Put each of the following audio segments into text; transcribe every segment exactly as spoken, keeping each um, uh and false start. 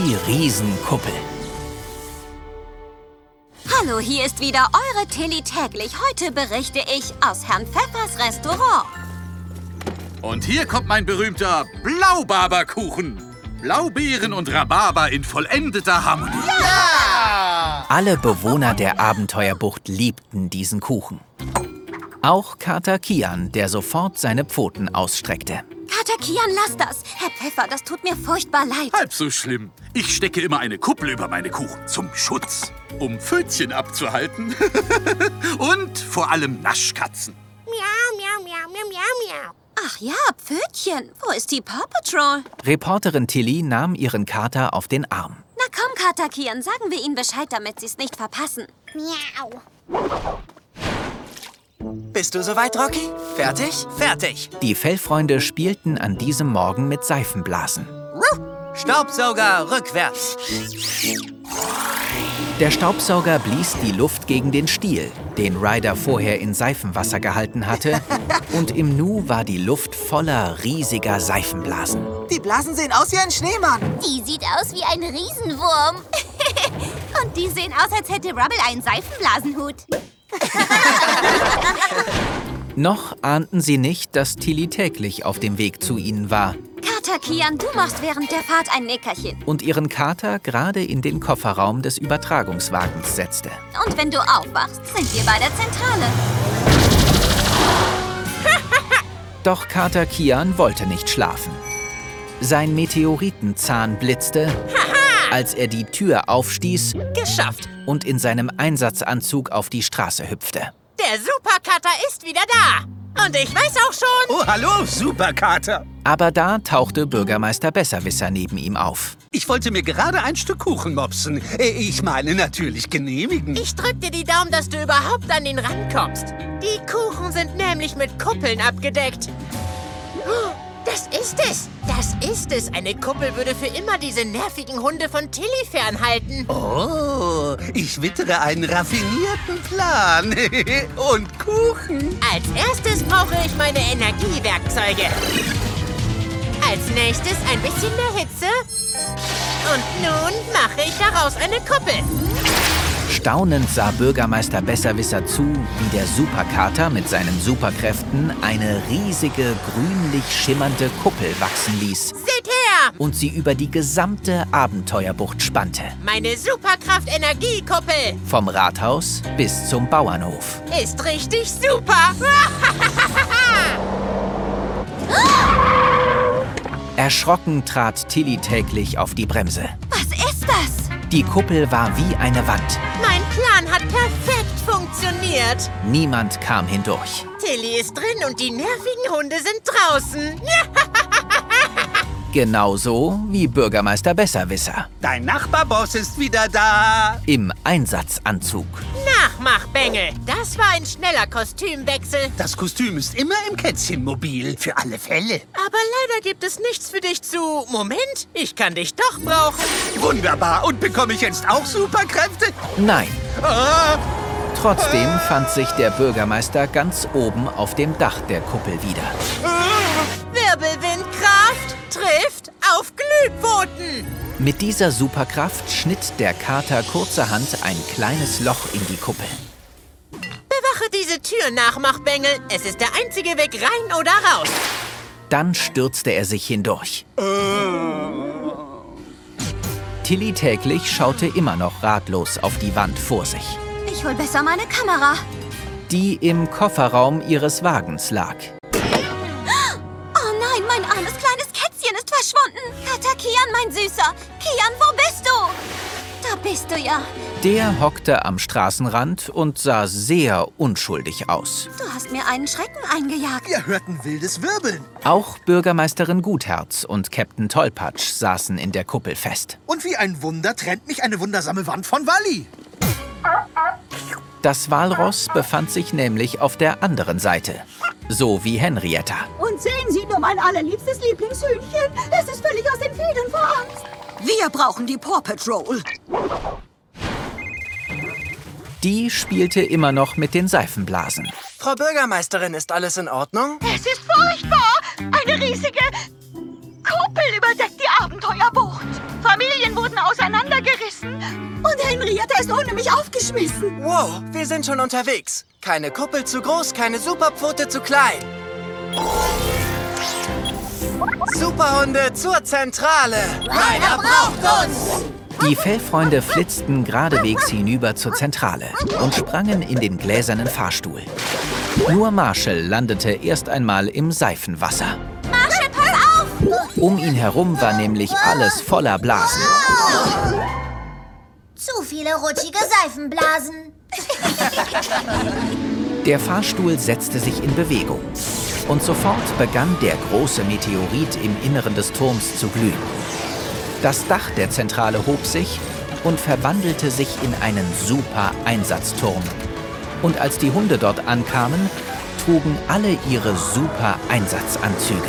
Die Riesenkuppel. Hallo, hier ist wieder eure Tilly täglich. Heute berichte ich aus Herrn Pfeffers Restaurant. Und hier kommt mein berühmter Blaubarberkuchen. Blaubeeren und Rhabarber in vollendeter Harmonie. Ja! Alle Bewohner der Abenteuerbucht liebten diesen Kuchen. Auch Kater Kian, der sofort seine Pfoten ausstreckte. Kater Kian, lass das. Herr Pfeffer, das tut mir furchtbar leid. Halb so schlimm. Ich stecke immer eine Kuppel über meine Kuchen zum Schutz, um Pfötchen abzuhalten und vor allem Naschkatzen. Miau, miau, miau, miau, miau, miau. Ach ja, Pfötchen. Wo ist die Paw Patrol? Reporterin Tilly nahm ihren Kater auf den Arm. Na komm, Kater Kian, sagen wir ihnen Bescheid, damit sie es nicht verpassen. Miau. Bist du soweit, Rocky? Fertig? Fertig. Die Fellfreunde spielten an diesem Morgen mit Seifenblasen. Staubsauger rückwärts. Der Staubsauger blies die Luft gegen den Stiel, den Ryder vorher in Seifenwasser gehalten hatte. Und im Nu war die Luft voller riesiger Seifenblasen. Die Blasen sehen aus wie ein Schneemann. Die sieht aus wie ein Riesenwurm. Und die sehen aus, als hätte Rubble einen Seifenblasenhut. Noch ahnten sie nicht, dass Tilly täglich auf dem Weg zu ihnen war Kater Kian, du machst während der Fahrt ein Nickerchen. und ihren Kater gerade in den Kofferraum des Übertragungswagens setzte. Und wenn du aufwachst, sind wir bei der Zentrale. Doch Kater Kian wollte nicht schlafen. Sein Meteoritenzahn blitzte, als er die Tür aufstieß Geschafft. und in seinem Einsatzanzug auf die Straße hüpfte. Der Supercutter ist wieder da. Und ich weiß auch schon... Oh, hallo, Superkater. Aber da tauchte Bürgermeister Besserwisser neben ihm auf. Ich wollte mir gerade ein Stück Kuchen mopsen. Äh, Ich meine natürlich genehmigen. Ich drück dir die Daumen, dass du überhaupt an den Rand kommst. Die Kuchen sind nämlich mit Kuppeln abgedeckt. Oh, das ist es. Das ist es. Eine Kuppel würde für immer diese nervigen Hunde von Tilly fernhalten. Oh, ich wittere einen raffinierten Plan. Und Kuchen. Als erstes brauche ich meine Energiewerkzeuge. Als nächstes ein bisschen mehr Hitze. Und nun mache ich daraus eine Kuppel. Staunend sah Bürgermeister Besserwisser zu, wie der Superkater mit seinen Superkräften eine riesige, grünlich schimmernde Kuppel wachsen ließ Seht her! und sie über die gesamte Abenteuerbucht spannte. Meine Superkraft-Energiekuppel Vom Rathaus bis zum Bauernhof. ist richtig super. Erschrocken trat Tilly täglich auf die Bremse. Was ist das? Die Kuppel war wie eine Wand. Mein Plan hat perfekt funktioniert. Niemand kam hindurch. Tilly ist drin und die nervigen Hunde sind draußen. Genauso wie Bürgermeister Besserwisser. Dein Nachbarboss ist wieder da. Im Einsatzanzug. Nachmachbengel. Das war ein schneller Kostümwechsel. Das Kostüm ist immer im Kätzchenmobil. Für alle Fälle. Aber leider gibt es nichts für dich zu... Moment, ich kann dich doch brauchen. Wunderbar. Und bekomme ich jetzt auch Superkräfte? Nein. Ah, Trotzdem fand sich der Bürgermeister ganz oben auf dem Dach der Kuppel wieder. Wirbelwindkraft trifft auf Glühpfoten. Mit dieser Superkraft schnitt der Kater kurzerhand ein kleines Loch in die Kuppel. Bewache diese Tür, Nachmachbengel. Es ist der einzige Weg rein oder raus. Dann stürzte er sich hindurch. Tilly täglich schaute immer noch ratlos auf die Wand vor sich, Ich hol besser meine Kamera. die im Kofferraum ihres Wagens lag. Oh nein, mein armes kleines Kätzchen ist verschwunden. Kater Kian, mein Süßer. Kian, wo bist du? Da bist du ja. Der hockte am Straßenrand und sah sehr unschuldig aus. Du hast mir einen Schrecken eingejagt. Wir hörten wildes Wirbeln. Auch Bürgermeisterin Gutherz und Captain Tollpatsch saßen in der Kuppel fest. Und wie ein Wunder trennt mich eine wundersame Wand von Walli. Das Walross befand sich nämlich auf der anderen Seite. So wie Henrietta. Und sehen Sie nur mein allerliebstes Lieblingshühnchen. Es ist völlig aus den Federn vor Angst. Wir brauchen die Paw Patrol. Die spielte immer noch mit den Seifenblasen. Frau Bürgermeisterin, ist alles in Ordnung? Es ist furchtbar. Eine riesige Kuppel überdeckt die Abenteuerbucht. Familien wurden repariert er es ohne mich aufgeschmissen. Wow, wir sind schon unterwegs. Keine Kuppel zu groß, keine Superpfote zu klein. Superhunde zur Zentrale. Ryder braucht uns. Die Fellfreunde flitzten geradewegs hinüber zur Zentrale und sprangen in den gläsernen Fahrstuhl. Nur Marshall landete erst einmal im Seifenwasser. Marshall, pass auf! Um ihn herum war nämlich alles voller Blasen. Zu viele rutschige Seifenblasen. Der Fahrstuhl setzte sich in Bewegung. Und sofort begann der große Meteorit im Inneren des Turms zu glühen. Das Dach der Zentrale hob sich und verwandelte sich in einen Super-Einsatzturm. Und als die Hunde dort ankamen, trugen alle ihre Super-Einsatzanzüge.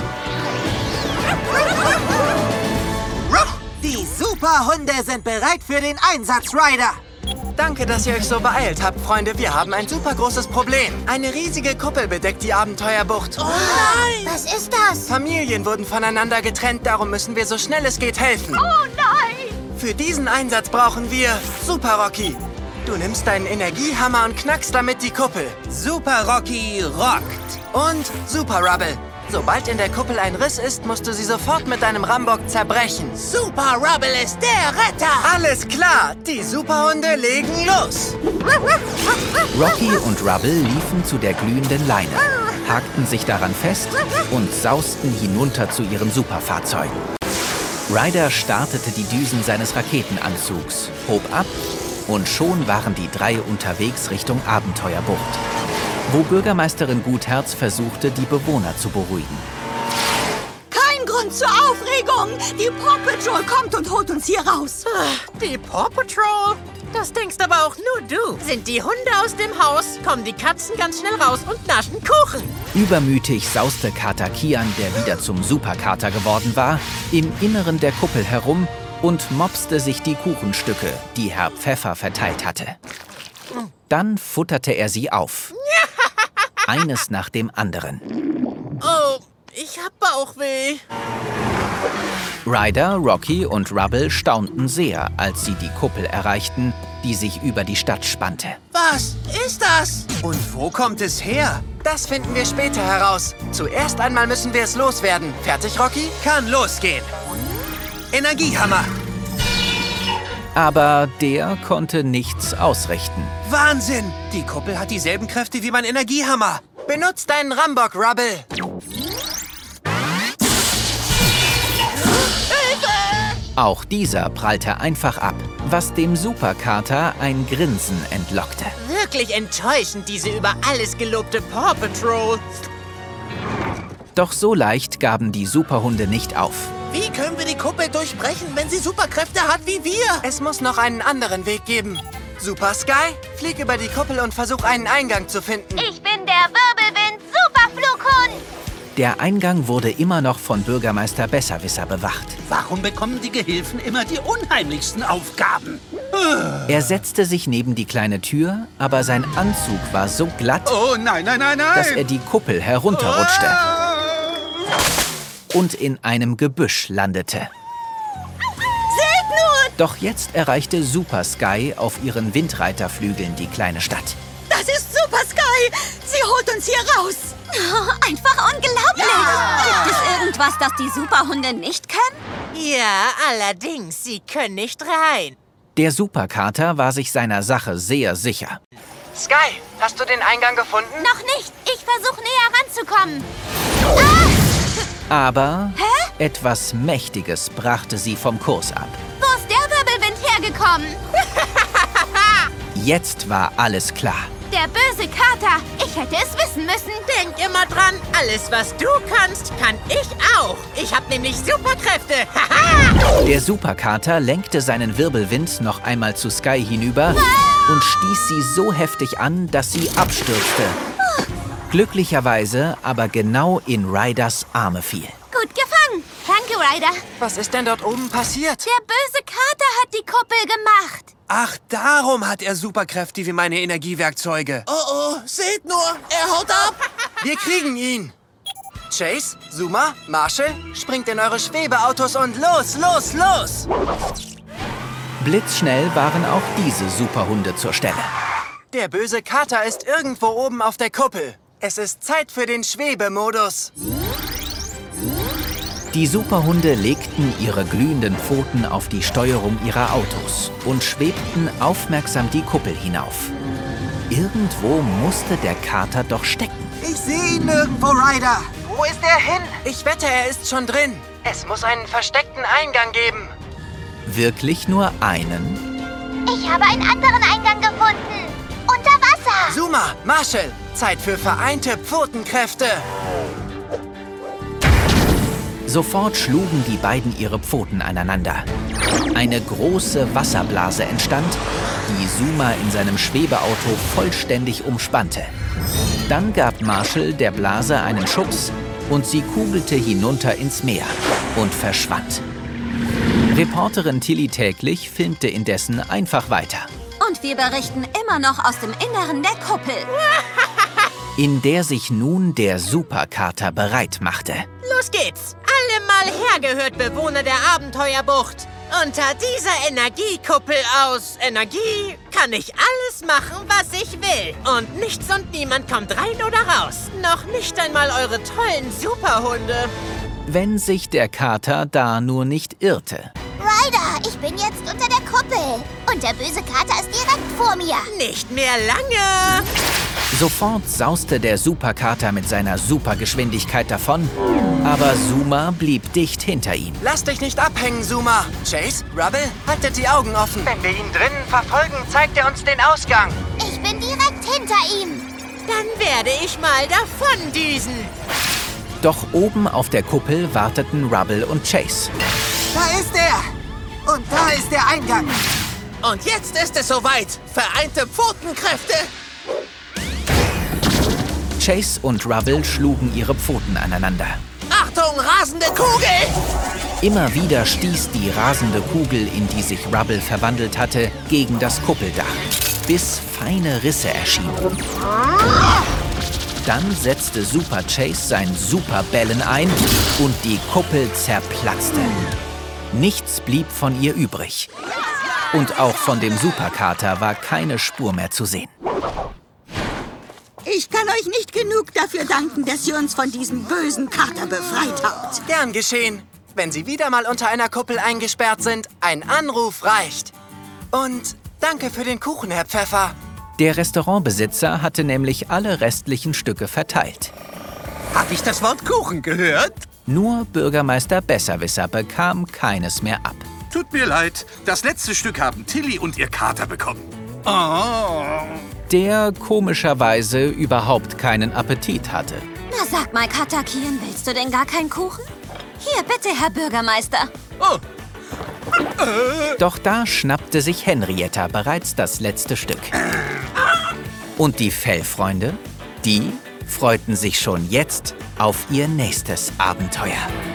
Die Superhunde sind bereit für den Einsatz, Ryder. Danke, dass ihr euch so beeilt habt, Freunde. Wir haben ein super großes Problem. Eine riesige Kuppel bedeckt die Abenteuerbucht. Oh nein! Was ist das? Familien wurden voneinander getrennt, darum müssen wir so schnell es geht helfen. Oh nein! Für diesen Einsatz brauchen wir Super Rocky. Du nimmst deinen Energiehammer und knackst damit die Kuppel. Super Rocky rockt. Und Super Rubble. Sobald in der Kuppel ein Riss ist, musst du sie sofort mit deinem Rambock zerbrechen. Super Rubble ist der Retter! Alles klar, die Superhunde legen los. Rocky und Rubble liefen zu der glühenden Leine, hakten sich daran fest und sausten hinunter zu ihren Superfahrzeugen. Ryder startete die Düsen seines Raketenanzugs, hob ab und schon waren die drei unterwegs Richtung Abenteuerbucht, wo Bürgermeisterin Gutherz versuchte, die Bewohner zu beruhigen. Kein Grund zur Aufregung. Die Paw Patrol kommt und holt uns hier raus. Die Paw Patrol? Das denkst aber auch nur du. Sind die Hunde aus dem Haus, kommen die Katzen ganz schnell raus und naschen Kuchen. Übermütig sauste Kater Kian, der wieder zum Superkater geworden war, im Inneren der Kuppel herum und mopste sich die Kuchenstücke, die Herr Pfeffer verteilt hatte. Dann futterte er sie auf. Eines nach dem anderen. Oh, ich hab Bauchweh. Ryder, Rocky und Rubble staunten sehr, als sie die Kuppel erreichten, die sich über die Stadt spannte. Was ist das? Und wo kommt es her? Das finden wir später heraus. Zuerst einmal müssen wir es loswerden. Fertig, Rocky? Kann losgehen. Energiehammer. Aber der konnte nichts ausrichten. Wahnsinn! Die Kuppel hat dieselben Kräfte wie mein Energiehammer. Benutzt deinen Rambock, Rubble. Auch dieser prallte einfach ab, was dem Superkater ein Grinsen entlockte. Wirklich enttäuschend, diese über alles gelobte Paw Patrol. Doch so leicht gaben die Superhunde nicht auf. Wie können wir die Kuppel durchbrechen, wenn sie Superkräfte hat wie wir? Es muss noch einen anderen Weg geben. Super Sky, flieg über die Kuppel und versuch einen Eingang zu finden. Ich bin der Wirbelwind-Superflughund. Der Eingang wurde immer noch von Bürgermeister Besserwisser bewacht. Warum bekommen die Gehilfen immer die unheimlichsten Aufgaben? Er setzte sich neben die kleine Tür, aber sein Anzug war so glatt, Oh nein, nein, nein, nein! dass er die Kuppel herunterrutschte und in einem Gebüsch landete. Seht nur! Doch jetzt erreichte Super Sky auf ihren Windreiterflügeln die kleine Stadt. Das ist Super Sky! Sie holt uns hier raus! Oh, einfach unglaublich! Gibt es irgendwas, das die Superhunde nicht können? Ja, allerdings, sie können nicht rein. Der Superkater war sich seiner Sache sehr sicher. Sky, hast du den Eingang gefunden? Noch nicht. Ich versuche näher ranzukommen. Aber etwas Mächtiges brachte sie vom Kurs ab. Wo ist der Wirbelwind hergekommen? Jetzt war alles klar. Der böse Kater. Ich hätte es wissen müssen. Denk immer dran, alles was du kannst, kann ich auch. Ich hab nämlich Superkräfte. Haha! Der Superkater lenkte seinen Wirbelwind noch einmal zu Sky hinüber und stieß sie so heftig an, dass sie abstürzte. Glücklicherweise aber genau in Ryders Arme fiel. Gut gefangen. Danke, Ryder. Was ist denn dort oben passiert? Der böse Kater hat die Kuppel gemacht. Ach, darum hat er Superkräfte wie meine Energiewerkzeuge. Oh oh, seht nur, er haut ab. Wir kriegen ihn. Chase, Zuma, Marshall, springt in eure Schwebeautos und los, los, los! Blitzschnell waren auch diese Superhunde zur Stelle. Der böse Kater ist irgendwo oben auf der Kuppel. Es ist Zeit für den Schwebemodus. Die Superhunde legten ihre glühenden Pfoten auf die Steuerung ihrer Autos und schwebten aufmerksam die Kuppel hinauf. Irgendwo musste der Kater doch stecken. Ich sehe ihn nirgendwo, Ryder. Wo ist er hin? Ich wette, er ist schon drin. Es muss einen versteckten Eingang geben. Wirklich nur einen? Ich habe einen anderen Eingang gefunden. Unter Wasser. Zuma, Marshall, Zeit für vereinte Pfotenkräfte. Sofort schlugen die beiden ihre Pfoten aneinander. Eine große Wasserblase entstand, die Zuma in seinem Schwebeauto vollständig umspannte. Dann gab Marshall der Blase einen Schubs und sie kugelte hinunter ins Meer und verschwand. Reporterin Tilly Täglich filmte indessen einfach weiter. Und wir berichten immer noch aus dem Inneren der Kuppel. In der sich nun der Superkater bereit machte. Los geht's! Alle mal hergehört, Bewohner der Abenteuerbucht! Unter dieser Energiekuppel aus Energie kann ich alles machen, was ich will. Und nichts und niemand kommt rein oder raus. Noch nicht einmal eure tollen Superhunde. Wenn sich der Kater da nur nicht irrte. Ryder, ich bin jetzt unter der Kuppel. Und der böse Kater ist direkt vor mir. Nicht mehr lange. Sofort sauste der Superkater mit seiner Supergeschwindigkeit davon, aber Zuma blieb dicht hinter ihm. Lass dich nicht abhängen, Zuma. Chase, Rubble, haltet die Augen offen. Wenn wir ihn drinnen verfolgen, zeigt er uns den Ausgang. Ich bin direkt hinter ihm. Dann werde ich mal davon düsen. Doch oben auf der Kuppel warteten Rubble und Chase. Da ist er! Und da ist der Eingang. Und jetzt ist es soweit. Vereinte Pfotenkräfte. Chase und Rubble schlugen ihre Pfoten aneinander. Achtung, rasende Kugel! Immer wieder stieß die rasende Kugel, in die sich Rubble verwandelt hatte, gegen das Kuppeldach, bis feine Risse erschienen. Dann setzte Super Chase sein Superbellen ein und die Kuppel zerplatzte. Nichts blieb von ihr übrig. Und auch von dem Superkater war keine Spur mehr zu sehen. Ich kann euch nicht genug dafür danken, dass ihr uns von diesem bösen Kater befreit habt. Gern geschehen. Wenn Sie wieder mal unter einer Kuppel eingesperrt sind, ein Anruf reicht. Und danke für den Kuchen, Herr Pfeffer. Der Restaurantbesitzer hatte nämlich alle restlichen Stücke verteilt. Hab ich das Wort Kuchen gehört? Nur Bürgermeister Besserwisser bekam keines mehr ab. Tut mir leid, das letzte Stück haben Tilly und ihr Kater bekommen. Oh. Der komischerweise überhaupt keinen Appetit hatte. Na sag mal, Katakian, willst du denn gar keinen Kuchen? Hier, bitte, Herr Bürgermeister. Oh. Doch da schnappte sich Henrietta bereits das letzte Stück. Und die Fellfreunde, die freuten sich schon jetzt auf ihr nächstes Abenteuer.